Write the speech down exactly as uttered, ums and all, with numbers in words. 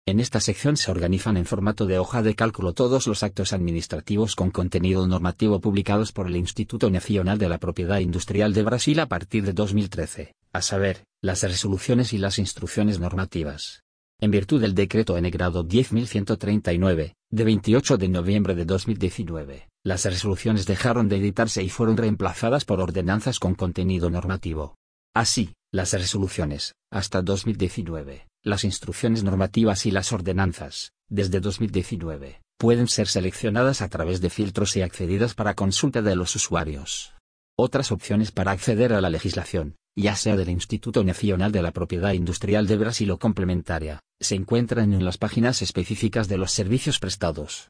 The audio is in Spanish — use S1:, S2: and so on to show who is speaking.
S1: En esta sección se organizan en formato de hoja de cálculo todos los actos administrativos con contenido normativo publicados por el Instituto Nacional de la Propiedad Industrial de Brasil a partir de dos mil trece, a saber, las resoluciones y las instrucciones normativas. En virtud del decreto N grado diez mil ciento treinta y nueve, de veintiocho de noviembre de dos mil diecinueve, las resoluciones dejaron de editarse y fueron reemplazadas por ordenanzas con contenido normativo. Así, las resoluciones, hasta dos mil diecinueve, las instrucciones normativas y las ordenanzas, desde dos mil diecinueve, pueden ser seleccionadas a través de filtros y accedidas para consulta de los usuarios. Otras opciones para acceder a la legislación, ya sea del Instituto Nacional de la Propiedad Industrial de Brasil o complementaria, se encuentran en las páginas específicas de los servicios prestados.